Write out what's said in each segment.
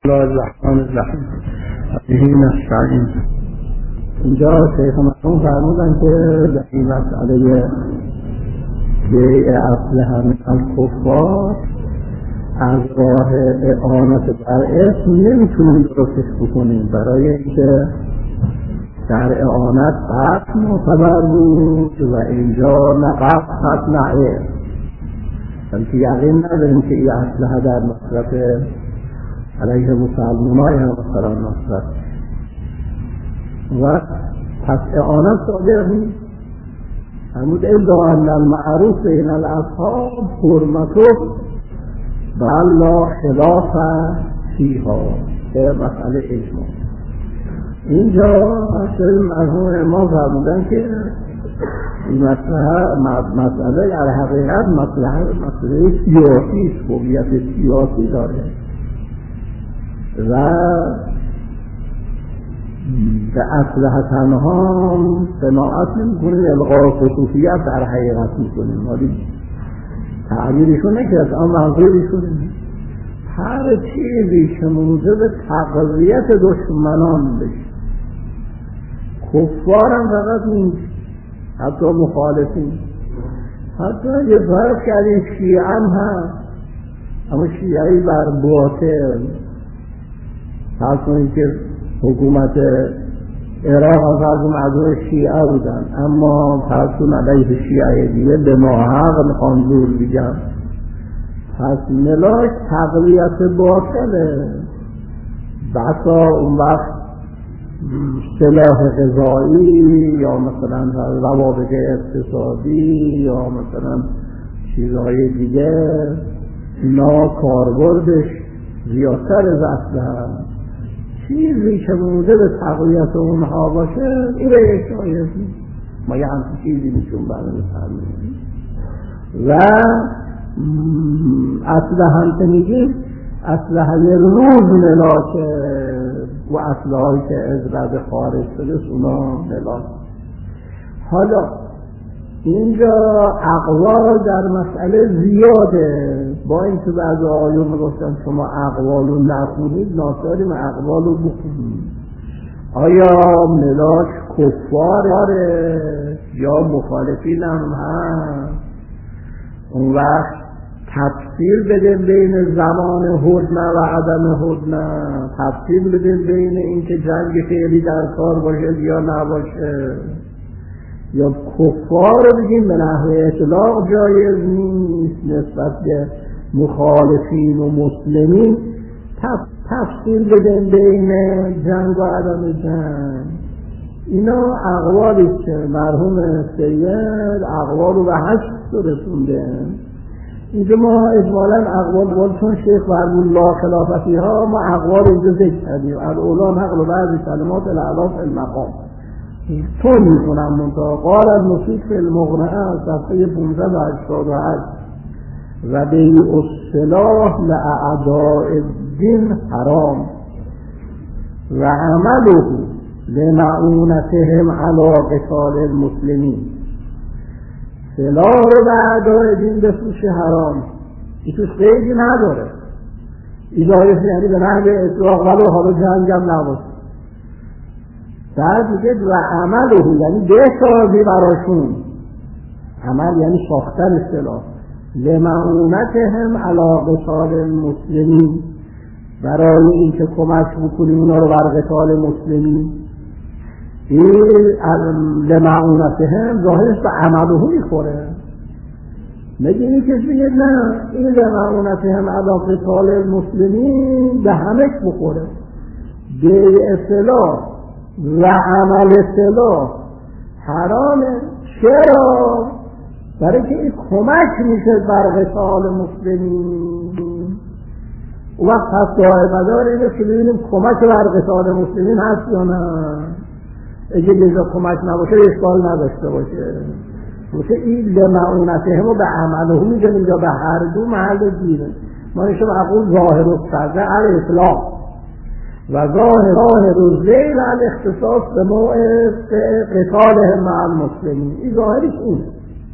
الله الرحمن الرحیم به نستعین. اینجا شیخ مرحوم فرمودن که در این مسئله بیع اسلحه من الکفار از راه اعانت بر اسم نمیتونیم درستش بکنیم، برای اینکه در اعانت قطع معتبر بود و اینجا نه قطع نه اسم، بلکه یقین نداریم که این اسلحه در مصرف علیه مسلمانای هم مثلا مصرف و پس اعانت صادق نیست. همود الا ان المعروف بین الاصحاب حرمته بل لا خلاف فیها، که مسئله اجماع. اینجا اصل مرحوم ما فرمودن که این مسئله در حقیقت مسئله سیاسی است، هویت سیاسی داره و به اسلحه تنها صناعت نمی‌کنه، الغای خصوصیت در حقیقت می‌کنه. ولی تعبیرشون نکرد، اما منظورشون هر چیزی که موجب تقویت دشمنان بشه، کفار هم فقط نیست، حتی مخالفین، حتی یه فرق کردیم شیعه هم هست، اما شیعه‌ای بر باطل. فرض کنید که حکومت عراق هم فرض مردم شیعه بودن، اما فرض کنید علیه شیعه دیگه به ناحق میخوان زور بگن، پس ملاک تقویت باطله. بسا اون وقت سلاح غذایی یا مثلا روابط اقتصادی یا مثلا چیزهای دیگه اینا کاربردش زیادتر از اسلحه. چیزی که موجب تقویت اونها باشه این به شایز نیست، ما یه همچین چیزی میشون برای فرمونیم. و اسلحه که میگیم اسلحه روز ملاکه و اسلحه‌ای که از رد خارج شده اونا ملاک. حالا اینجا اقوال در مسئله زیاده، با اینکه بعض آقایون میگفتن شما اقوال رو نخونید، ناچاریم اقوال رو بخونید. آیا ملاک کفاره یا مخالفین هم هست؟ اون وقت تفصیل بدیم بین زمان هدنه و عدم هدنه، تفصیل بدیم بین اینکه جنگ فعلی در کار باشه یا نباشه، یا کفار رو بگیم به نحو اطلاق جایز نیست نسبت به مخالفین و مسلمین، تفصیل بدیم بین جنگ و عدم جنگ. اینا اقوالی که مرحوم سید اقوال رو به 8 رسونده. اینجا ما اجمالا اقوال چون شیخ فرمون لا خلافتی ها، ما اقوال اینجا ذکر کردیم. الاولا نقل بعضی کلمات الاعلاف المقام طور میکنم منطقه قال المفید فی المغنعه صفحه 588 و بیع السلاح لأعداء الدین حرام و عمله لمعونتهم علی قتال المسلمین. سلاح رو به اعداء دین بفروشه حرام، این توش قیدی نداره، ایجایش یعنی به نحو اطلاق ولو حالا جنگ هم نباشه. بعد دیگه و عمله یعنی بسازی براشون، عمل یعنی ساختن سلاح، لمعونتهم علی قتال المسلمین، برای اینکه کمک بکنیم اونا رو بر قتال مسلمین. این لمعونتهم ظاهرش به عمله میخوره. میگه این کسی میگه نه، این لمعونتهم علی قتال المسلمین به همه بخوره، به اصطلاح و عمل سلاح حرامه. چرا؟ برای که این کمک میشه بر قتال مسلمین. او وقت هست دائم مدار اینه که ببینیم کمک بر قتال مسلمین هست یا نه. اگه اینجا کمک نباشه اشکال نداشته باشه. این لمعونته هم به عمله میگن، اینجا به هر دو محل دیره. ما نشه معقول ظاهر و سرده علی اطلاق و ظاهر الذیل علی اختصاص به موعد قتالهم مع المسلمین. این ظاهرش این.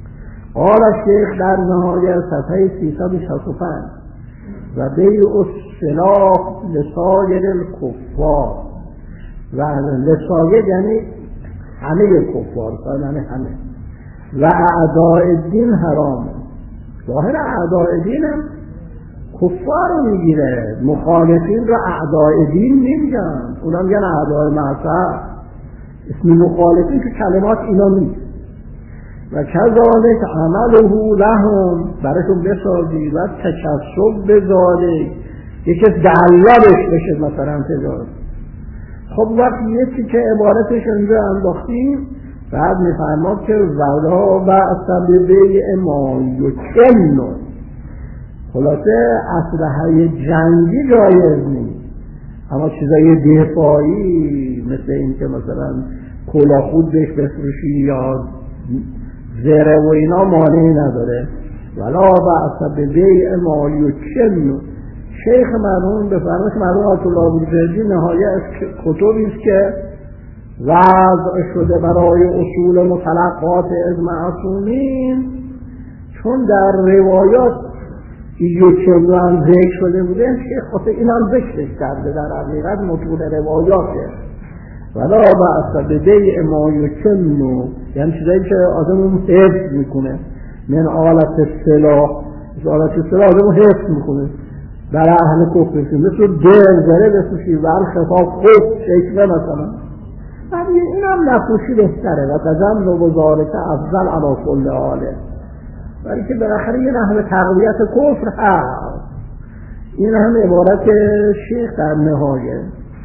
قال الشیخ در نهایت صفحه 365 و بیع السلاح لسایر الکفار، و لسایر یعنی همه کفار، یعنی همه، و اعداء الدین حرام. ظاهر اعداء دین هم کفار رو میگیره، مخالفین رو اعداء دین نمیگن، اونا میگن اعداء مذهب. اسم مخالفین که کلمات اینا نیست. و کذالک عمله لهم، براشون بسازی و تکسب بذاره، یکی دلالش بشه مثلا تجارت. خب وقتی یکی که عبارتش اونجا انداختیم، بعد میفرماد که ولا بأس ببیع ما یکنو، خلاصه اسلحه جنگی جایز نیست، اما چیزای دفاعی مثل این که مثلا کلاهخود بهش بفروشی یا زره و اینا مانعی نداره. ولا بأس ببیع ما یکنو. شیخ مرحوم بفرمایش مرحوم آیت الله بروجردی نهایه از کتبی است که وضع شده برای اصول متلقات از معصومین، چون در روایات یکنو هم ذکر شده بوده، شیخ خاطر این هم ذکرش کرده در حقیقت مطول روایاته. ولا بأس ببیع ما یکنو، یعنی چیزایی که آدم حفظ میکنه، من آلت السلاح، آلت السلاح آدم حفظ میکنه برای اهل کفر، مثل دل زره بسوشی و الخفاف خوب شکمه مثلا، این هم نفوشی بهتره و تجمل و ذالک افضل علی کل حاله، ولی که بالاخره یه نحو تقویت کفر هست. این هم عبارت شیخ در نهایه.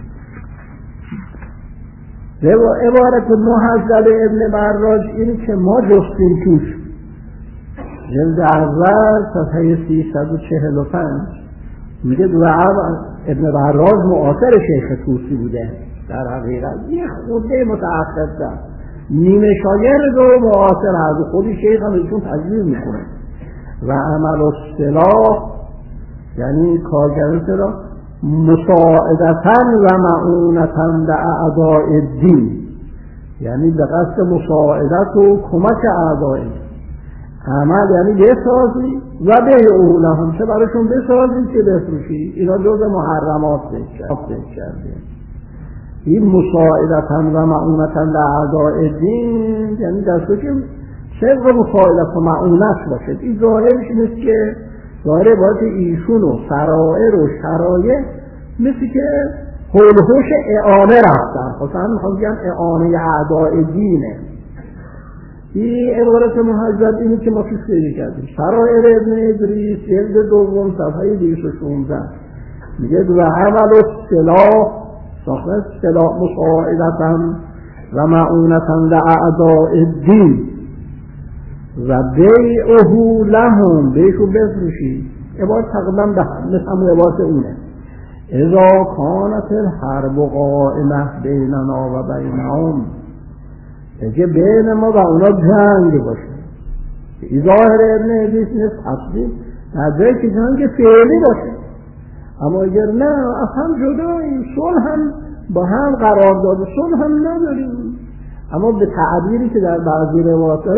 عبارت محذب ابن براج اینی که ما جستیم توش، جلد اول صفحه 345 میگه ابن براج معاصر شیخ طوسی بوده، در حقیقت یه خورده متأخر در نیمه شاگرد و معاصر هست، خودی شیخ هم ایشون تجویز میکنه. و عمل السلاح یعنی کارگر السلاح مساعدتاً و معونتاً لأعداء الدین، یعنی به قصد مساعدت و کمک اعداء. عمل یعنی بسازی و بیعوا لهم، چه براشون بسازی چه بفروشی، اینا جز محرمات کرده. این مساعدتاً و معونتاً لأعداء الدین یعنی دستو که طبق مساعدت و معونت باشد. این ظاهرش اینست که ظاهر باید ایشون و سرائر و شرایع مثل که هولهوش اعانه رفتن، خواستن میخوام بگم اعانه اعداء دینه. این عبارت محذب اینه که ما توش پیدا کردیم. سرائر ابن ادریس جلد دوم صفحه 216 میگه و عمل السلاح ساخت السلاح مساعدتاً و معونتاً لأعداء الدین و بیعه لهم، بیشو بفروشی. عبارت تقریبا مثل همون عبارت اونه. اذا کانت الحرب قائمه بیننا و بینهم، اگه بین ما و اونا جنگ باشه. این ظاهر ابن حدیث نیست، تصدیق نداره که جنگ فعلی باشه، اما اگر نه اصلا جداییم، صلح هم با هم قرار داده، صلح هم نداریم، اما به تعبیری که در بعضی روایات داره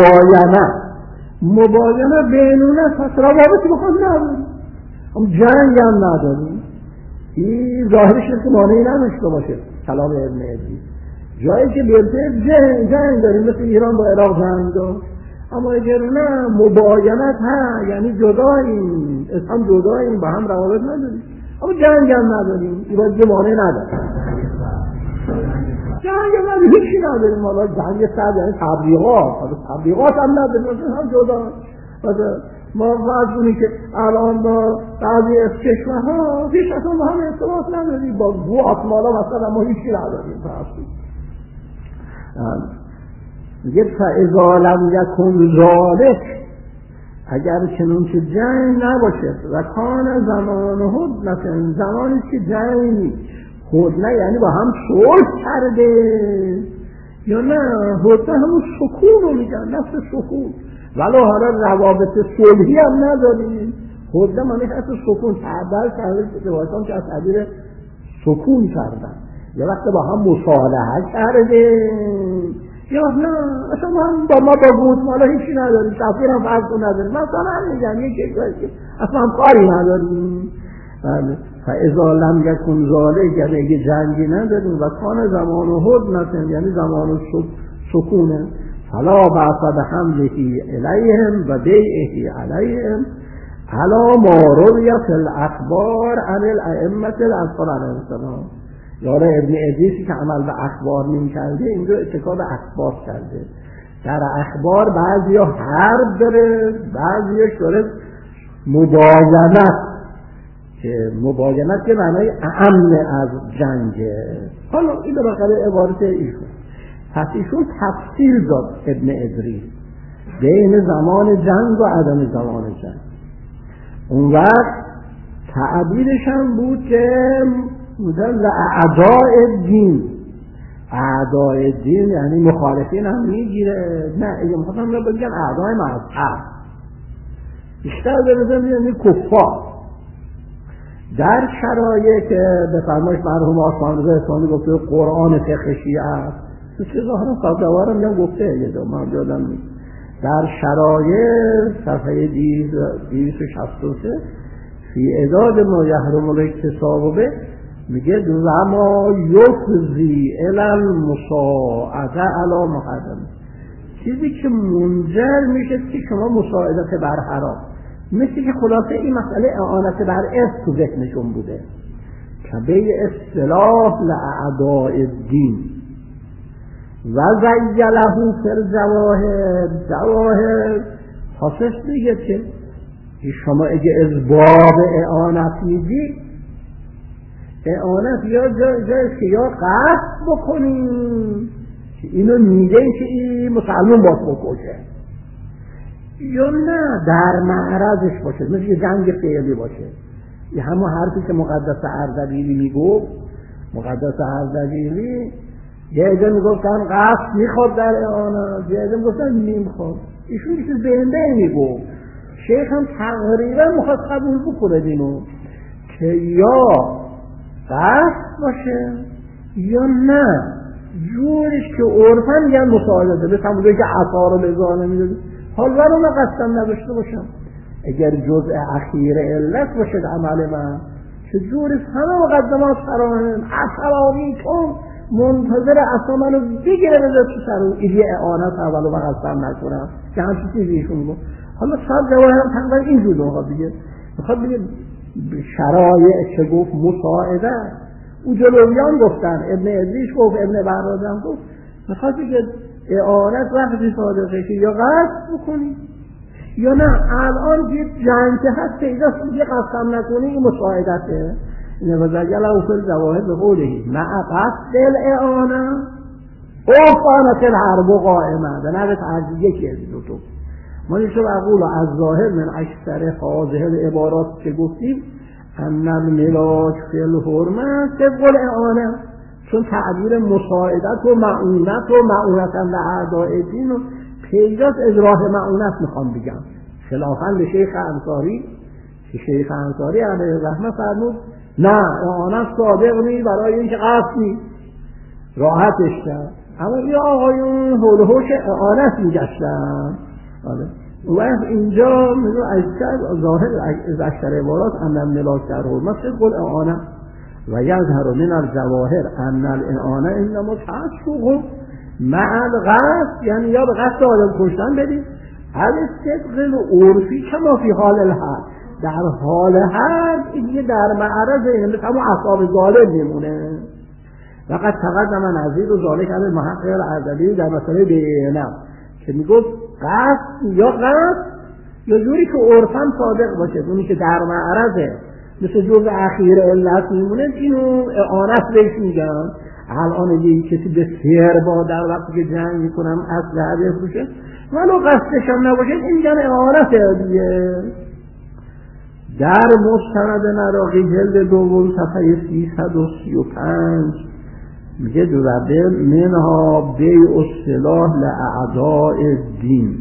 مباینه بینونه، پس روابطی با هم نداریم، اما جنگ هم نداریم. این ظاهرش که مانعی نداشته باشه کلام ابن حدیث. جایی که بیرته جنگ داریم، مثل ایران با عراق جنگ داشت، اما اگر نه مباینت ها، یعنی جداییم، اسلام جداییم، با هم روابط نداریم، اما جنگ هم نداریم. این باید مانعی نداره، جنگ هم هیچی نداریم. حالا جنگ سرد یعنی تبلیغات هم نداریم، مثل هم جدا. ما وضعونی که الان با بعضی از کشورها هیچ اصلا با هم ارتباط نداریم، با گواتمالا مثلا ما هیچی نداریم. میگه فاذا لم یکن ذلک، اگر چنون که جنگ نباشه، و کان زمان هدنه، زمانی که جنگ نیست، هدنه یعنی با هم صلح کرده، یا نه هدنه همون سکون رو میگن، نفس سکون، ولی حالا روابط صلحی هم نداریم. هدنه معنی حتی سکون، تعبیر کرده روایتان که از تعبیر سکون کردن، یا وقت با هم مصالحه کرده، یا نه اصلا با ما با گوتمالا هیچی نداریم، تفسیر هم فرق نداریم، مثلا میگن یک کشوری که اصلا کاری نداریم. فاذا لم یکن ذالک، اگه جنگی نداریم و کان زمان هدنه، یعنی زمان سکونه، فلا بعث بحمله الیهم و بیعه علیهم علی ما روی فی الاخبار عن الائمه الاطهار علیهم السلام. یاره ابن ادریسی که عمل به اخبار می‌کرده اینجا اتکا به اخبار کرده. در اخبار بعضیا حرب داره، بعضیش داره مباینت، که مباینت که معنای امن از جنگه. حالا این بالاخره عبارت ایشون. پس ایشون تفصیل داد ابن ادریس بین زمان جنگ و عدم زمان جنگ. اون وقت تعبیرش هم بود که مثلا اعداء دین، اعداء دین یعنی مخالفین هم میگیره. نه اگه میخواستم رو بگن اعداء مذهب، بیشتر برزم یعنی کفار. در شرایط که به فرمایش مرحوم آسمانرضا اصفهانی گفته قرآن فقه شیعه است، چه ظاهرا صدوارم هم گفته یه دو من یادم نیست. در شرایط صفحه 263 فی اعداد ما یحرم الاکتساب به میگه وما یفضی الی المساعده علی محرم، چیزی که منجر میشه که شما مساعدت بر حرام، مثل که خلاصه این مسئله اعانت بر ارث تو ذهنشون بوده که به اصطلاح لاعداء الدین و زیله فی الجواهر. جواهر خاصش میگه که شما اگه از باب اعانت میگی، اعانت یا جایست که یا قصد بکنیم که اینو میگه که این مسلمان باید بکشه، یا نه در معرضش باشه، مثل جنگ فعلی باشه. این همون حرفی که مقدس اردبیلی میگفت. مقدس اردبیلی یه عده میگفتن قصد میخواد در اعانت، یه عده میگفتن نمیخواد. ایشون یه چیز بینده میگفت. شیخ هم تقریبا میخواد قبول بکنه دینو که یا قصد باشه یا نه جورش که عرفا میگن مساعدته، به همونجایی که عصا رو لزانه میدازه حال برون قصدم نداشته باشم. اگر جزء اخیر علت باشد عمل من که جورش همه مقدمات فراهم، عصرامی کن منتظر عصا منو بگیره بذار تو سر ایدی اعانت اولو قصدم نکنم که همچی چیزی ایشون گفت. حالا صد جواهرم تقریبا اینجور میخواد بگه شرایع چه گفت مساعده. او جلویان گفتن، ابن ادریس گفت، ابن بهرام گفت میخواد بگه اعانت وقتی صادقه که یا قصد بکنی یا نه الان یه جنگ هست پیداست که قصدم نکنی این مساعدته. نوزگل او فل جواهر به قولهی مع قصد الاعانه او قانت الحرب قائمه به نوع تعجیه که از دو ما نیشو بقول از ظاهر من اکثر حاضر العبارات که گفتیم ان الملاک فی الحرمه طبق الاعانه، چون تعبیر مساعدت و معونت و معونتا لأعداء دین و پیداست از راه معونت میخوام بگم، خلافاً به شیخ انصاری که شیخ انصاری علیه الرحمه فرمود نه اعانت صادق نیست برای اینکه قصد نیست، راحتش کرد. اما این آقایون حول و حوش اعانت میگشتن. و اینجا میگو اکثر ظاهر از اکثر عبارات ان الملاک در حرمت طبق الاعانه و یظهر من الجواهر ان الاعانه انما تعشق مع القصد، یعنی یا به قصد آدم کشتن بدید الاستقلال عرفی کما فی حال الحرب، در حال حرب این در معرض این مثل همون اصحاب ظالم میمونه. وقت تقدم نظیر و ذالک علی المحقق الاردبیلی در مسئله بینه که میگفت قصد یا قصد یا جوری که عرفاً صادق باشه، اونی که در معرضه مثل جزء اخیر علت میمونه اینو اعانت بهش میگن. الان یه کسی به سیر با در وقتی که جنگ میکنم اسلحه بفروشه ولو قصدش هم نباشه این میگن اعانت دیگه. در مستند نراقی جلد دوم صفحه 335 میگه دوباره منها بیع السلاح لاعداء الدین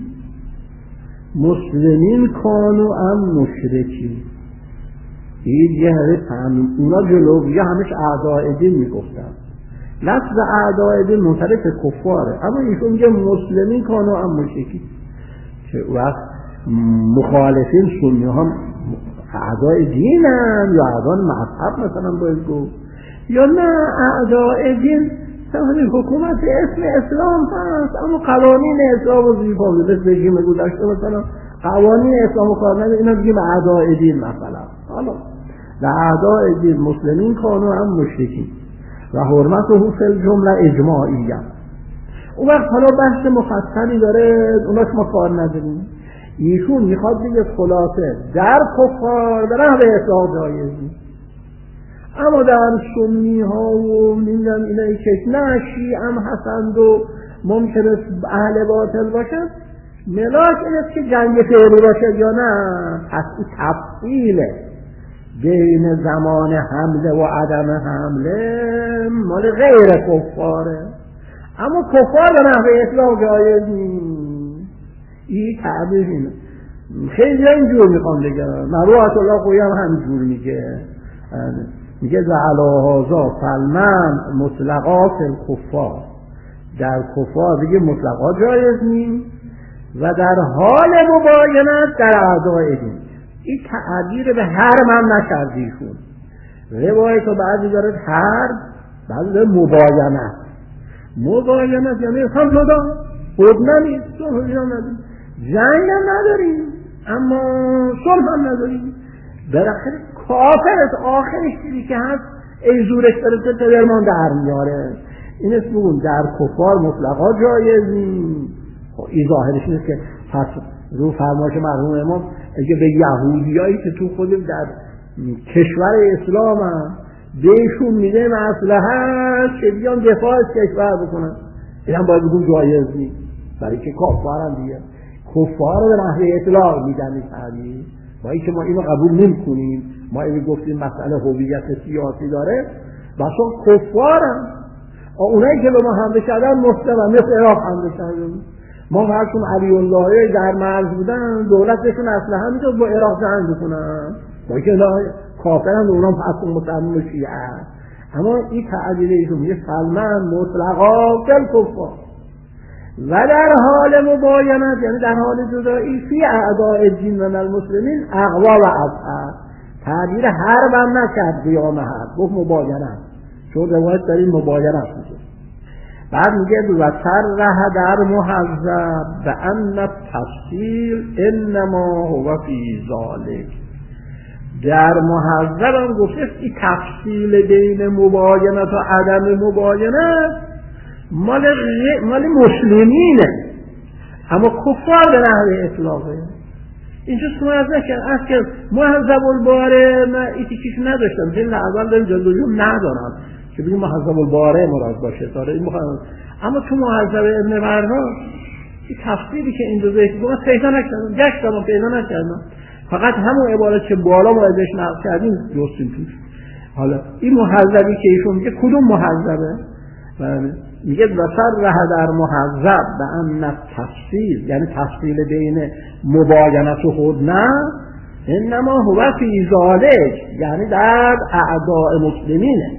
مسلمین کانو ام مشرکی. این یه اونا جلویه همش اعداء دین میگفتن، لفظ اعداء دین منطلق کفاره، اما ایشون میگه مسلمین کانو ام مشرکی که وقت مخالفین سنی ها اعدای دینن یا اعدای مذهب مثلا باید گفت، یا نه اعدای دین همین حکومت اسم اسلام هست اما قوانین اسلام رو زیر پا میذاره، مثل رژیم گذشته مثلا قوانین اسلام رو کار نمیکنه، اینا بگیم اعدای دین مثلا. حالا در اعدای دین مسلمین کانوا هم مشرکین و حرمته فی الجمله اجماعیه. اون وقت حالا بحث مفصلی داره، اوناش ما کار نداریم. ایشون میخواد بگه خلاصه در کفار در اهل اسلام جایز نیست، اما در سنی ها و نمیدونم اینایی که نه شیعه هم هستند و ممکنه اهل باطل باشن، ملاک این است که جنگ فعلی باشه یا نه. پس این تفصیله بین زمان حمله و عدم حمله مال غیر کفاره، اما کفار در نحوه اطلاق جایز نیست. این تعبیر اینه. خیلی اینجور میخوام بگم، مروحت الله خویی هم همینجور میگه و علی هذا فالمن مطلقات الکفار، در کفار دیگه مطلقات جایز نیست و در حال مباینت در اعدای دین. این تعبیر به هر من نکردیشون، روایت و بعضی داره هر بعضی داره مباینت یعنی هم جدا خود نمید جنگ هم نداریم اما صلح هم نداریم. بالاخره کافرت آخرش چیزی که هست ای زورش داره تا درمان در میاره. این اسم بگون در کفار مطلقا جایز نیست. این ظاهرش نیست که پس رو فرمایش مرحوم امام اگه به یهودیایی که تو خود در کشور اسلام هم بهشون میده مسئله هست که بیان دفاع از کشور بکنن، این هم باید بگون جایز نیست، برای که کافر هم دیگه کفار رو به نحوه اطلاق میدن. این تعبیر با اینکه ما اینو قبول نمی‌کنیم، ما اینو گفتیم مسئله هویت سیاسی داره، بسا کفارن. اونایی که به ما حمله کردن مسلمن، مثل عراق حمله کردن. ما فرضون علی الله در مرز بودن، دولتشون اسلحه میداد با عراق جنگ بکنن، با که کافرن و اونام پس مسلمان و شیعه. اما این تعبیر ایشون میگه فالمن مطلقا کفار و در حال مباینت یعنی در حال جدایی فی اعداء دین و المسلمین اقوا و اظهر. تعبیر حرب هم نکرد قیام حرب، گفت مباینت، چون روایت داریم مباینت میشه. بعد میگه و صرح در محذب بأن التفصیل انما هو فی ذلک. در محذب هم گفته این تفصیل بین مباینت و عدم مباینت مال مسلمینه، اما کفار به نحوه اطلاقه. اینجا سماز نکرد از که محذب الباره من ایتیکیش نداشتم، جلد اول داریم جلدوجون ندارم که بگیم محذب الباره مراد باشه داره این مخواهد. اما تو محذب ابن برناس این تفصیلی که این دو زیتی من پیدا نکردم، گشتم و پیدا نکردم، فقط همون عبارت که بالا ما ازش نقل کردیم جستیم توش. حالا این محذبی که ایشون میگه کدوم محذبه؟ میگه وصرح در محذب بأن تفصیل یعنی تفصیل بین مباینت و هدنه انما هو فی ذلک یعنی در اعداء مسلمینه.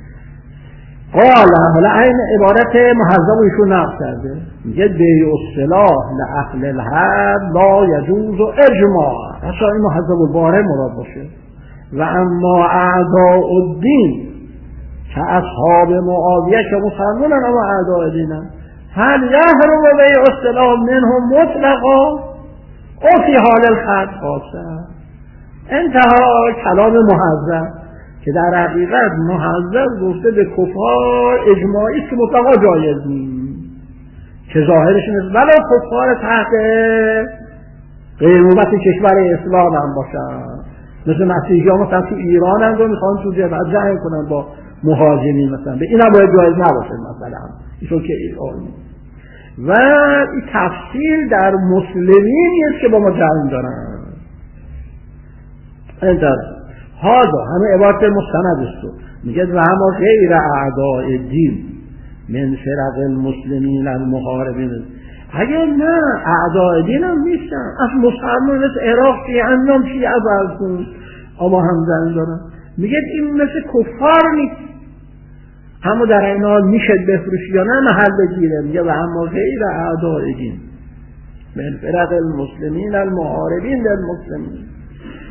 قال حالا این عبارت محذب ایشون نقل کرده، میگه بیع السلاح لأهل الحرب لا یجوز اجماع، اصلا این محذب الباره مراد باشه. و اما اعداء الدین که اصحاب معاویه که مسلمانن اما اعداء دینن، هل یحرم بیع السلاح منهم مطلقا او فی حال الحرب خاصه. انتها کلام محذب که در حقیقت محذب گفته به کفار اجماعی که مطلقا جایز نیست، که ظاهرش نیست ولی کفار تحت قیمومت کشور اسلام هم باشن، مثل مسیحی ها مثلا تو ایران هم رو میخوان تو جنگ کنن با مهاجمین مثلا، به این هم باید جایز نباشه مثلا ایشون که ایرانی. و این تفصیل در مسلمین است که با ما جنگ دارن. انتر هذا همه عبارت مستند است. میگه و اما غیر اعداء دین من فرق المسلمین المحاربین، اگر نه اعداء دین هم نیستن، از مسلمان مثل عراق شیعه هم شیعه برسون اما هم زن دارن. میگه این مثل کفار نیست، اما در این حال میشه بفروشی یا نه محل بگیره. میگه و اما غیر اعداء دین من فرق المسلمین المحاربین للمسلمین.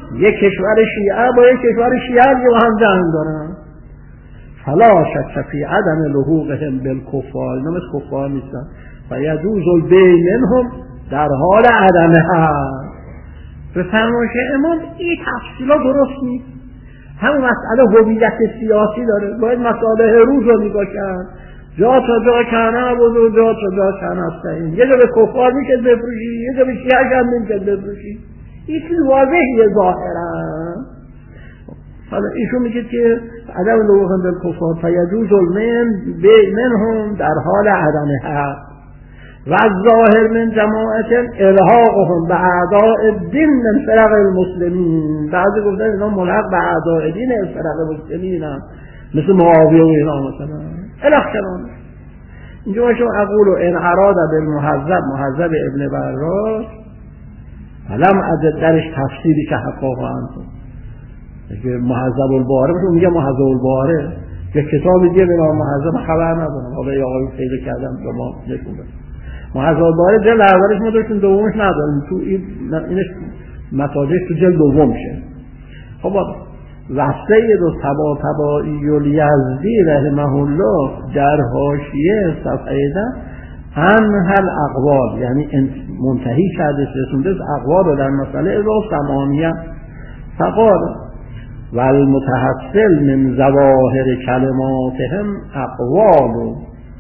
یک کشور شیعه با یک کشور شیعه با هم جنگ دارن. فلا شک فی عدم لحوقهم بالکفار، اینا مثل کفار نیستن. و یجوز البیع منهم در حال عدمها. به فرمایش امام این تفصیلا درست نیست. همون مسئله هویت سیاسی داره، باید مصالح روز رو نگاه کرد. جا تا جا کنه بود و جا تا جا کنه هستن. یه جا به کفار میشه بفروشی، یه جا به شیعه هم نمیشه بفروشی. این چیز واضحیه ظاهرا. حالا ایشون میگه که عدم لحوقهم بالکفار فیجوز البیع منهم در حال عدمها و الظاهر من جماعت الحاقهم به اعداء الدین من فرق المسلمین. بعضی گفتن اینا ملحق به اعداء دین فرق المسلمین هم، مثل معاویه و اینا مثلا الاختنان. اینجا باشو اقول ان اراد بالمهذب مهذب ابن براس علم عدد درش تفسیری که حقاقا انتون که مهذب الباره باشو میگه مهذب الباره یه کتابی دیگه به نام مهذب خبر ندارم. حالا یه آقایی پیدا کردم به ما نشون بده مهذب الباره جلد اولش ما داشتیم، دومش نداریم. تو اینش متاجش تو جلد دوم شه. خب و سید و طباطبایی الیزدی رحمه الله در حاشیه صفحه انهل اقوال، یعنی منتهی کرده رسونده اقوال در مسئله اضافه ثمانیه. فقال و المتحصل من ظواهر کلماتهم اقوال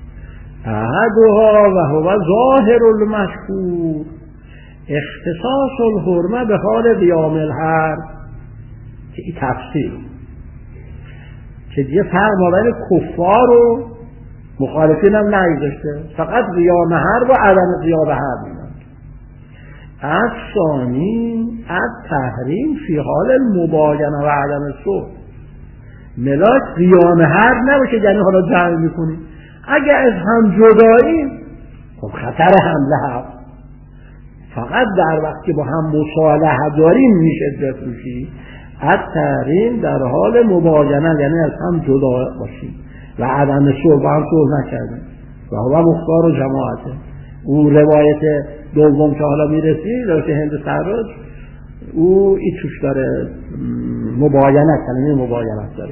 احدها و هو ظاهر المشهور اختصاص الحرمه به حال قیام الحرب. که این تفسیر که دیگه فرق بین کفار و مخالفین هم نگذاشته، فقط قیام حرب و عدم قیام حرب میدن. از ثانی از تحریم فی حال المباینه و عدم صلح. ملاک قیام حرب نباشه یعنی حالا جنگ میکنی. اگر از هم جداییم خب خطر حمله هست. فقط در وقت که با هم مصالحه داریم میشه بفروشی. از تحریم در حال مباینه یعنی از هم جدا باشیم و عدم صلح با هم صلح نکردیم و هو مختار و جماعته. اون روایت دوم که حالا میرسی روایت هند سراج او این توش داره مباینه، کلمه مباینه داره.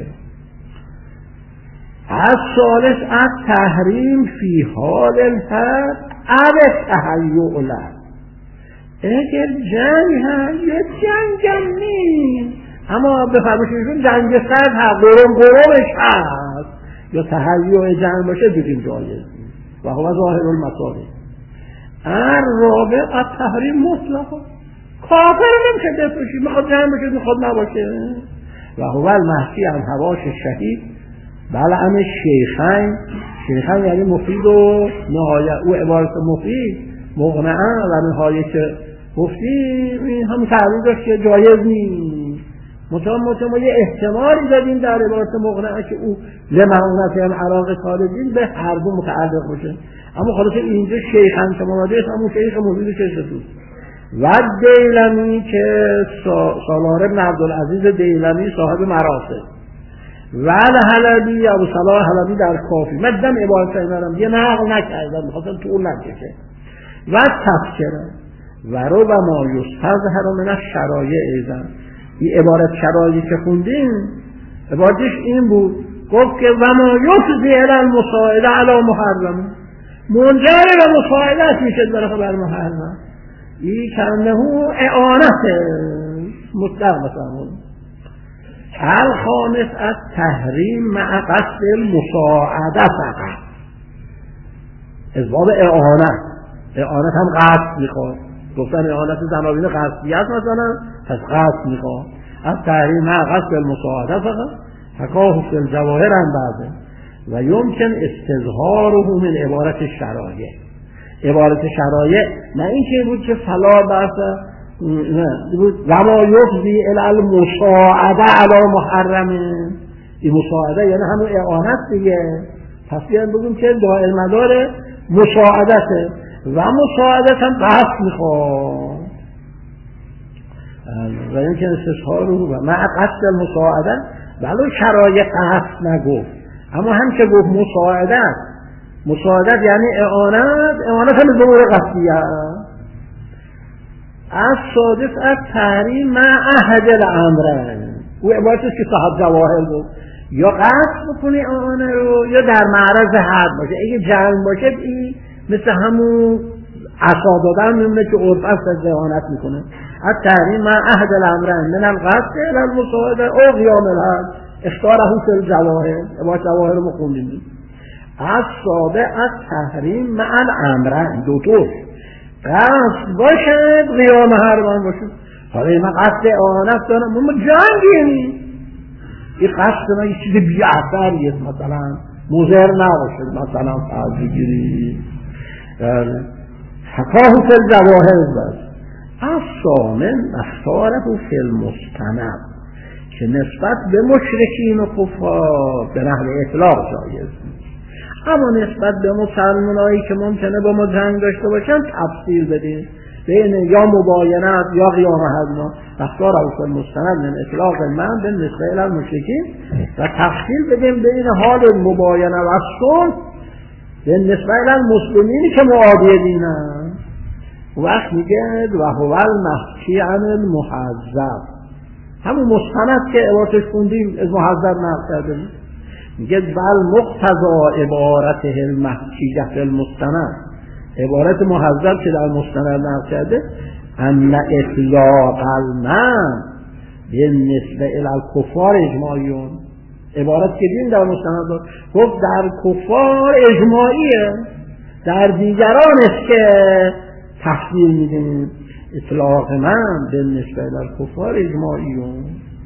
از ثالث از تحریم فی حال الحرب او تهیع له. اگر جنگ هست یا جنگ هم نیست اما بفرمایشون جنگ سرد هست، قرمش هست یا تهیع جنگ باشه بگیم جایز و هو ظاهر المصالح. الرابع التحریم مطلق. کافر نمیشه بفروشی، میخواد جنگ باشه میخواد نباشه. و هو المحکی عن هواش شهید بلعن شیخین یعنی مفید و نهایه. او عبارت مفید مقنعه و نهایه که گفتیم همون تعریف داشت که جایز نیست. مطمئن یه احتمالی دادیم در عبارت مقنعه که او لمعونت هم عراق خالدین به هر دو متعلق باشه. اما خلاص اینجا شیخن که مراده است همون شیخ مفید شیخ دوست. و دیلمی که سالار ابن عبدالعزیز دیلمی صاحب مراسل و الحلبی ابو صلاح حلبی در کافی. من دم عبارت اینا یه نقل نکردم می‌خواستم تو اون نکشه. و تفسیره و رو و ما یستظهر من الشرایع ایضا. این عبارت شرایعی که خوندیم عبارتش این بود، گفت که و ما یفضی الی المساعده علی محرم، منجر به مساعدت میشه بر محرم. این کنه اعانت مطلق مثلا. الخامس از تحریم مع قصد المساعده فقط. اسباب اعانت هم قصد میخواد. گفتن اعانت زنابین قصدی است مثلا، پس قصد میخواد. از تحریم مع قصد المساعده فقط حکاه فی الجواهر هم بعده و یمکن استظهاره من عبارت شرایع. عبارت شرایع نه این که بود که فلا بحث، نه بود وما یفضی الی المساعده علی محرم. این مساعده یعنی همون اعانت دیگه. پس بیان بگیم که دائر مدار مساعدته و مساعدت هم قصد میخواد و این که استظهاره و مع قصد المساعده. ولو شرایع قصد نگفت اما هم که گفت مساعدت یعنی اعانت هم ظهور قصدیه. از صادف از تحریم مع احد الامرین، او عبارتش که صاحب جواهر بود، یا قصد بکنی آنه رو یا در معرض حد باشه. اگه جنگ باشه این مثل همون عصا دادن میمونه که عرف از ذهانت میکنه. از تحریم مع احد الامرین من القصد الى المصاعده او قیام الحد اختاره فی الجواهر، عبارت جواهر رو خوندیم. از صادق از تحریم مع الامرین، دو طور قصد باشد قیام حرمان باشد. حالا من قصد آنت دارم ما جنگیم، این قصد ما یه چیز بی اثریه، مثلا مضر نباشد، مثلا فرض بگیری حکاه فی الجواهر بس. از ثامن اختاره فی المستند که نسبت به مشرکین و کفار به نحو اطلاق جایز نیست، اما نسبت به مسلمانایی که ممکنه با ما جنگ داشته باشن تفصیل بدیم بین یا مباینت یا قیام حد. اختار فی المستند من اطلاق من به نسبت المشرکین و تفصیل بدیم بین حال مباینه و صلح به نسبت المسلمینی که معادی دینن. وقت میگه و هو المحکی عن المحذب، همون مستند که عبارتش خوندیم از محذب نقل کردیم، میگه بل مقتضا عبارته المحکیه فی المستند، عبارت محذب که در مستند نقل کرده ان اطلاق المن بالنسبه الی الکفار اجماعیون، عبارت که دیم در مستند گفت در کفار اجماعیه، در دیگران است که تفصیل میدیم. اطلاق من به نسبت در کفار اجماعیون.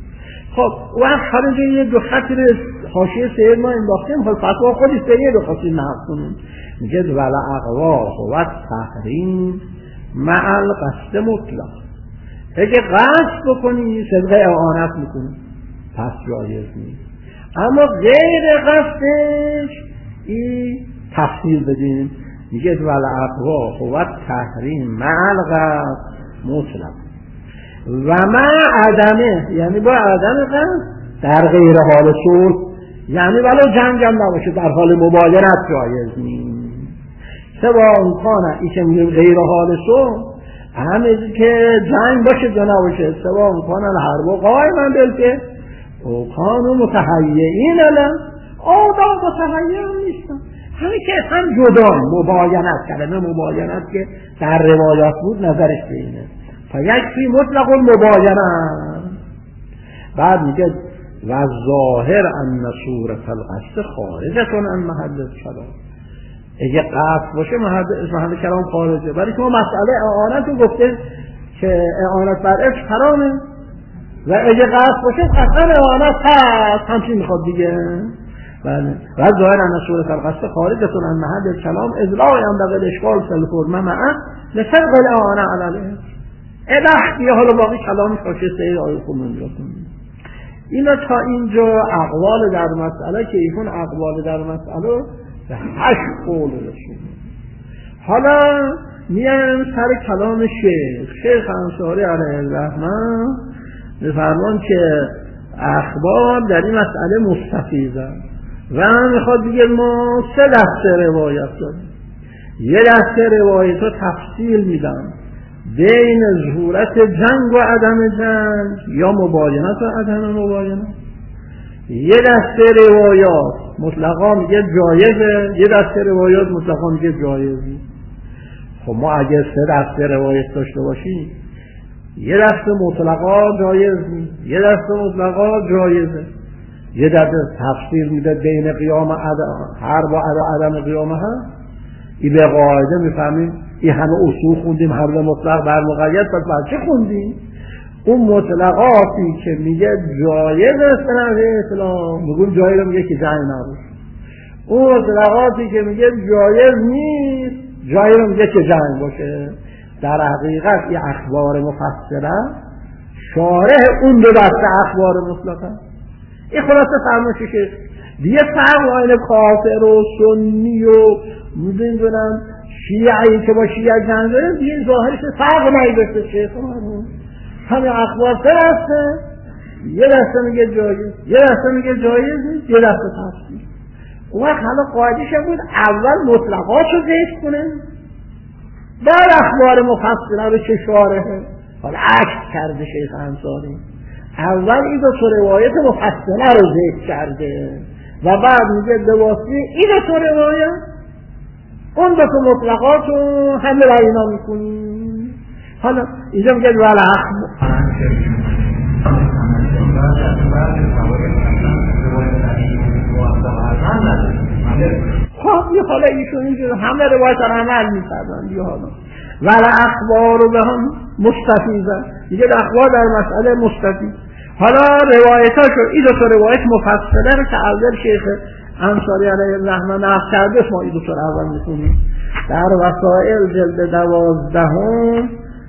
خب وقت خارج یه دو خطی رو حاشیه سیر ما انداختیم، خب فتوا خودی سریع رو خواستیم نقل کنیم. میگه ولا اقواه و تحریم مع القصد مطلق، اگه قصد بکنی صدق اعانت میکنی پس جایز نیست، اما غیر قصدش این تفصیل بدیم. میگه ولا اقواه و تحریم مع القصد مطلق و مع عدمه، یعنی با عدم قصد در غیر حال صلح، یعنی ولو جنگ هم نباشه در حال مباینت جایز نیست. سوا امکانه ای که میگه غیر حال صلح همه که جنگ باشه یا نباشه، سوا امکانه الحرب و قائما بلکه او کانو متحیعین الان آدم متحیع هم نیستن، همه که هم جدا مباینت، کلمه مباینت که در روایات بود نظرش به اینه فیکفی مطلق المباینت. بعد میگه و ظاهر ان صورت القصد خارجه عن محل الکلام، اگه قصد باشه محل کلام خارجه، برای که ما مسئله اعانت رو گفته که اعانت بر عشق حرامه و اگه قصد باشه قطعا اعانت هست، همچین میخواد دیگه. بله و ظاهر ان صورت القصد خارجه عن محل الکلام اذ لا ينبغي الاشکال فی الحرمه معه لفرق الاعانه علیه. ادخ حالا باقی کلامی خواشه سیر آیه کنون را کنیم. اینا تا اینجا اقوال در مسئله که ایشون اقوال در مسئله به 8 قول رسید. حالا میایم سر کلام شیخ انصاری علیه الرحمه، میفرمان که اخبار در این مسئله مستفیضه و میخواد دیگه ما 3 دسته روایت داریم. یه دسته روایت ها تفصیل میدن بین ظهورت جنگ و عدم جنگ یا مباینت و عدم مباینت. یه دسته روایات مطلقا میگه جایزه، یه دسته روایات مطلقا میگه جایزه. خب ما اگه 3 دسته روایت داشته باشیم، یه دسته مطلقا جایز نیست، یه دسته مطلقا جایزه، یه دسته تفسیر میده بین قیام هر با عدم قیام هست. این به قاعده میفهمیم این همه اصول خوندیم، حمله مطلق بر مقید، پس بر چه خوندیم؟ اون مطلقاتی که میگه جایز است به نحو اسلام میگون جایز رو میگه که جنگ نباشه، اون مطلقاتی که میگه جایز نیست جایز رو میگه که جنگ باشه. در حقیقت این اخبار مفصله شارح اون 2 دسته اخبار مطلقه. این خلاصه فرمایشه که دیگه فرق بین کافر و سنی و میدونم شیعی که با شیعه جنگ داره دیگه ظاهرش فرق نداشته. شیخ همه اخبار 3 دسته، یه دسته میگه جایز، یه دسته میگه جایز نیست، یه دسته تفصیل. اون وقت حالا قاعدش بود اول مطلقات رو ذکر کنه، در اخبار مفصله به چه شارحه؟ حالا عکس کرده شیخ انصاری. اول این دو تا روایت مفصله رو ذکر کرده و بعد میگه دواسطه این دو تا روایت اون دو تا مطلقات رو همه را اینا میکنیم. حالا اینجا میگه ولی اخبار خب حالا ایشون اینجور همه روایت را عمل میکردن دیگه. حالا ولی اخبار رو به هم مستفیضه، دیگه اخبار در مسئله مستفیض. حالا روایتاشو این دو تا روایت مفصله رو که اول شیخ انصاری علیه الرحمه نقل کرده، ما این دو تا اول میخونیم در وسائل جلد 12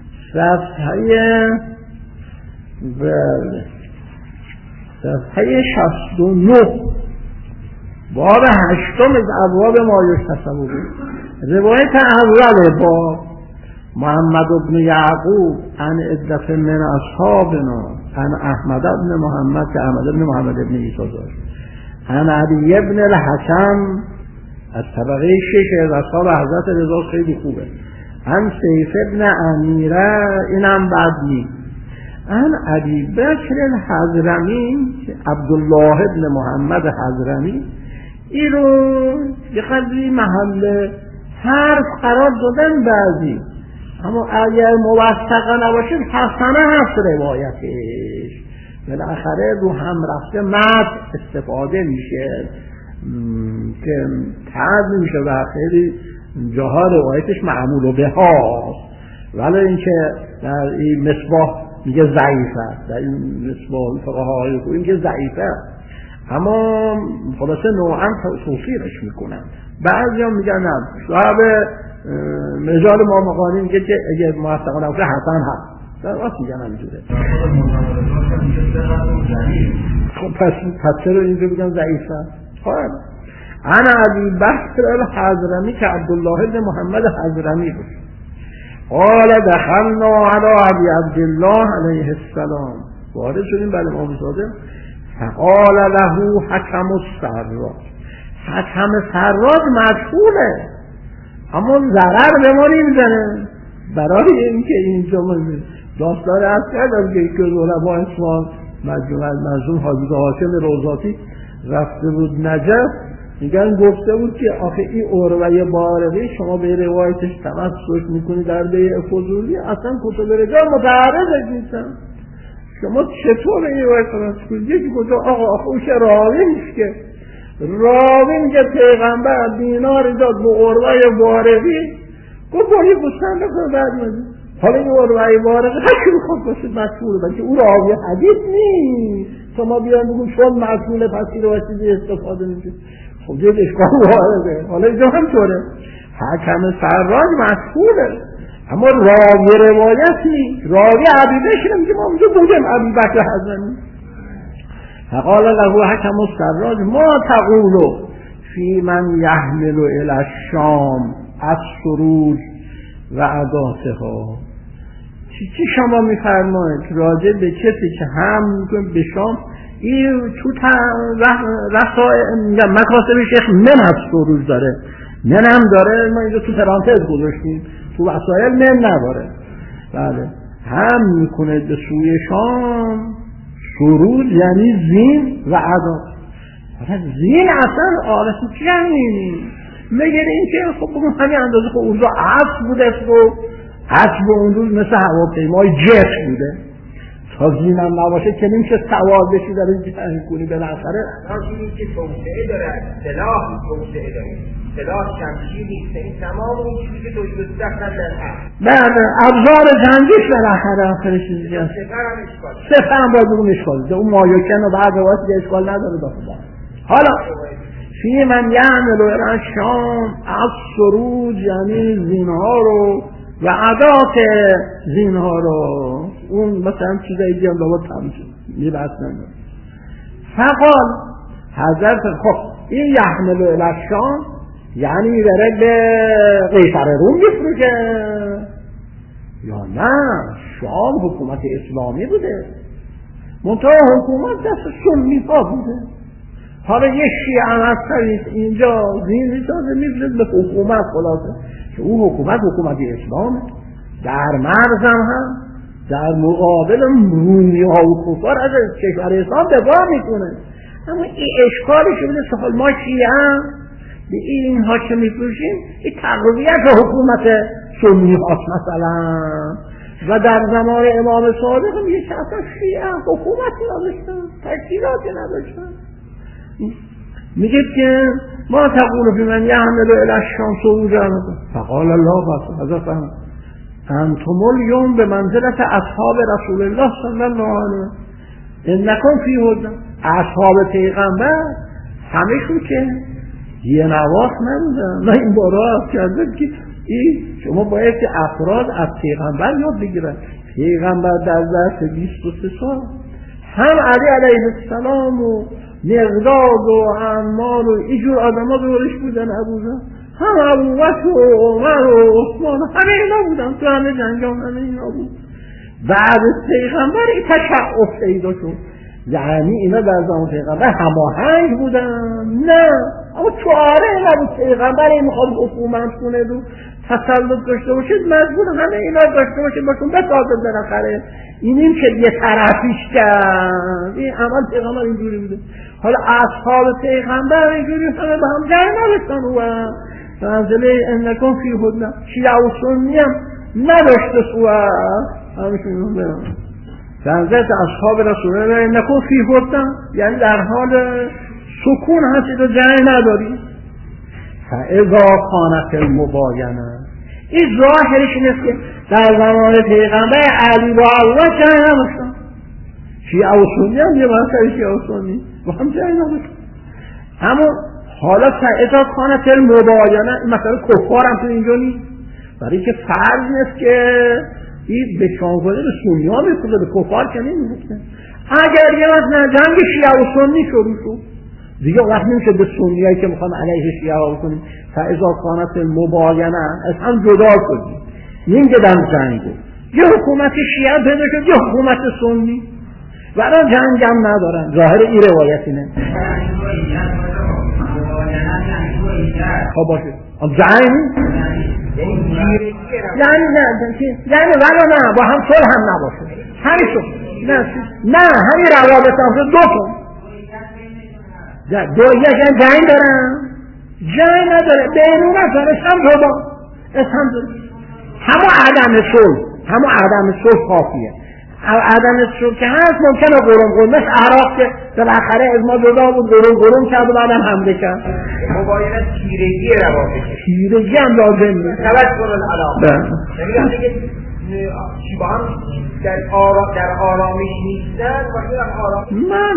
صفحه 69 باب 8 از ابواب ما یحتسب. روایت اول با محمد بن یعقوب عن عدة من اصحابنا عن احمد بن محمد که احمد بن محمد بن عیسی داشت، عن علی بن الحکم از طبقه 6 از اصحاب حضرت رضا، خیلی خوبه. عن سیف بن امیره، اینم بعدی. عن ابی بکر الحضرمی عبدالله بن محمد حضرمی، این رو یه قدری محل حرف قرار دادن بعضی، اما اگر موثقه نباشه حسنه هست روایتش، بالاخره رو هم رفته متن استفاده میشه که تعد میشه و خیلی جاها روایتش معمول به ها، ولی اینکه در این مصباح میگه ضعیفه، در این مصباح فقهای رو میگه ضعیفه، اما خلاصه نوعا توصیرش میکنن. بعضی هم میگن نه صاحب رجال ما مقانی میگه که اگه موثقه نباشه حسن هست، در راست میگن همینجوره. خب پس چرا اینجا بگن ضعیفه؟ خب انا ابی بکر الحضرمی که عبدالله بن محمد حضرمی بود، قال دخلنا علی ابی عبدالله علیه السلام، وارد شدیم بله امام صادق، فقال له حکم السراج. حکم سراج مجهوله اما ضرر به ما نمیزنه، برای اینکه اینجا داستان از کردم که علماء اصفهان مجموع حاجی هاشم روضاتی رفته بود نجف، میگن گفته بود که آخه این عروه بارقی شما به روایتش تمسک میکنی در بیع فضولی، اصلا کتب رجال متعرض نیستن، شما چطور این روایت تمسک کنید؟ یکی گفته آقا اوش راوی نیست که راوی میگه پیغمبر دینار داد به عروه بارقی، گفت با یه گستن نکنه بعد مزید. حالا این عروه بارقی هرکی بخواد باشه مسئوله، بلکه او راوی حدیث نیست، شما بیان بگون چون مسئوله پس این روایت استفاده میشه، خب یه اشکال وارده. حالا اینجا همطوره، حکم سراج مسئوله اما راوی روایت نیست، راوی عبیدش نمیگه ما اونجا بودیم ابی بکر حضرمی. فقال له حکم السراج ما تقول فی من یحمل الی الشام السروج و عداتها، چی شما میفرمایید راجع به کسی که هم میکنه به شام این تو مکاسب شیخ من از سروج داره، من هم داره، ما اینجا تو پرانتز گذاشتیم، تو وسایل من نداره، بله هم میکنه به سوی شام سروج یعنی زین و عدات. زین اصلا آرسی چی همینی میگه این که خب همین اندازه خب اونجا عصب بوده و عصب اون روز مثل هواپیمای جت بوده، تا زین هم نباشه که نمیشه سوار بشی در این جنگ کنی. بالاخره این که توسعه داره، سلاح توسعه داره، سلاح شمشیر نیست، این تمام اون چیزی که توی دستن در هست. بله ابزار جنگیش بالاخره آخرش چیزی هست. سفر هم باید بگون اشکال، اون مایوکن و بعد روایت که اشکال نداره داخل. حالا فی من یعمل الی الشام السروج یعنی زینها رو و عدات زینها رو، اون مثلا چیزایی دیگه هم باید تمشید میبست نمید. فقال حضرت خب این یحمل الی الشام یعنی بره به قیصر روم بفروشه یا نه؟ شام حکومت اسلامی بوده، منطقه حکومت دست سنی ها بوده، حالا یه شیعه هم هست اینجا زین سازه میفرد به حکومت خلاصه که اون حکومت اسلامه، در مرزم هم در مقابل رومی ها و کفار از کشور اسلام دفاع میکنه. اما این اشکالش بوده که ما شیعه هم به اینها که میفروشیم این تقویت حکومت سنی هاست مثلا. و در زمان امام صادق هم یه چند شیعه حکومتی نداشتن، تشکیلاتی نداشتن. میگه که ما تقول فی من یعمل الی الشمس عروجا فقال الله فصدقهم انتم اليوم به منزلت اصحاب رسول الله صلی الله علیه انکم فی هدى. اصحاب پیغمبر همشون که یه نواخ نبودن. من این بارها عرض کردم که شما باید که افراد از پیغمبر یاد بگیرن. پیغمبر در ظرف 23 سال هم علی علیه السلام و مقداد و عمار و اینجور آدم ها دورش بودن، ابوذر هم ابوبکر و عمر و عثمان همه اینا بودن، تو همه جنگام همه اینا بود. بعد پیغمبر این تشعب پیدا شد، یعنی اینا در زمان پیغمبر هماهنگ بودن؟ نه، اما چاره نبود. پیغمبر این میخواد حکومت کنه و تسلط داشته باشید مجبور همه اینا داشته باشید باشون بسازد بالاخره. اینیم که یه طرفیش کرد. این عمل پیغمبر اینجوری بوده. حالا اصحاب پیغمبر اینجوری همه به هم جنگ نداشتن و منزله انکم فی هدى. شیعه و سنی هم نداشته سوء همشون برم در ذات اصحاب رسول الله انکم فی هدى، یعنی در حال سکون هستید و جنگ ندارید. فاذا کانت المباینه، این ظاهرش اینست که در زمان پیغمبر علی با الله جنگ نداشتن. شیعه و سنی هم یه مسئله شیعه و سنی با هم جنگ نداشتن. اما حالا فاذا کانت المباینه، مثلا کفار هم تو اینجا نیست، برای که فرض نیست که این به شانگونه به سنی ها میکنه، به کفار که نمیکنه. اگر یه مثلا جنگ شیعه و سنی شروع شد دیگه وقت نمیشه به سنی هایی که میخوام علیه شیعه ها بکنیم. فاذا کانت المباینه از هم جدا شدیم، نمیگه در جنگ یه حکومت شیعه پیدا شد یه حکومت سنی و الان جنگ هم ندارن. ظاهر این روایت اینه. خب باشه جنگ یعنی ولی نه با هم صلح هم نباشه همین شد. نه همین روابط هم شد. دو یکن جنگ دارن، جنگ نداره، بینونت داره، هم همه عدم صلح کافیه. عدم صلح که هست ممکنه قرم مثل عراق که بالاخره از ما جدا بود، قرم کرد و بعدم حمله کرد. مباینت تیرگی روابطه، تیرگی هم لازم نیست. توجه العلاقه، یعنی دیگه با هم در آرامش نیستن و این آرامش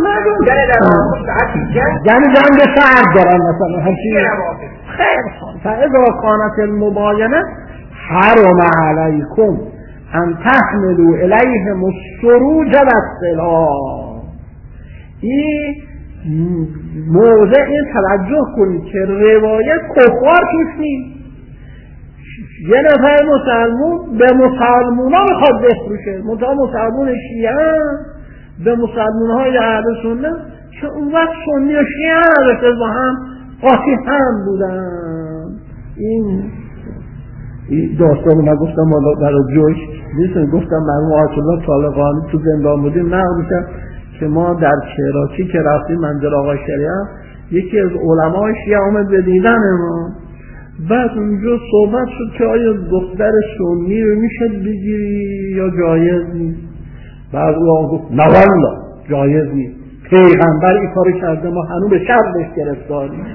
یعنی جنگ سرد دارن مثلا خیلی خوب. فاذا کانت المباینه حرم علیکم ان تحملوا الیهم السروج والسلاح. این موضع توجه کنید که روایت کفار توش نیست. یه نفر مسلمون به مسلمون ها میخواد بفروشه، مسلمون شیعه به مسلمون های اهل سنت که اون وقت سنی و شیعه نداشته با هم قاطی هم بودن. این داستان نگفتم مالا برای جوش نیستم، گفتم مرحوم آیت الله طالقانی تو زندان بودیم نقل که ما در کراچی که رفتیم منزل آقای شریعت یکی از علمای شیعه آمد به دیدن ما. بعد اونجا صحبت شد که آیا دختر سنی رو میشه بگیری یا جایز نیست. بعد او گفت نه والله جایز نیست، پیغمبر این کارو کرده، ما هنوز به شرطش گرفتاریم.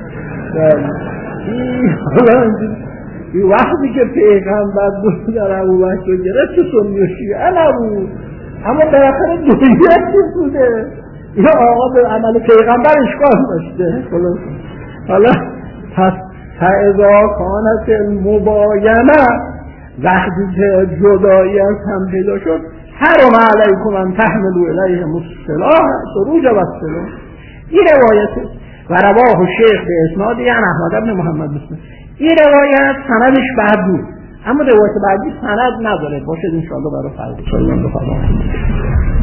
این وقتی که پیغمبر بود در ابوبکر رو گرفت که سنی و شیعه نبود، اما بالاخره دویت بوده. این آقا به عمل پیغمبر اشکال داشته. حالا پس فاذا کانت المباینه، وقتی که جدایی از هم پیدا شد حرم علیکم ان تحملوا الیهم السلاح سروج والسلاح. این روایت و رواه شیخ به اسناد یعنی احمد بن محمد بن. این روایت سندش بعد بود، اما روایت بعدی سند نداره. باشد انشاءالله برای فردا.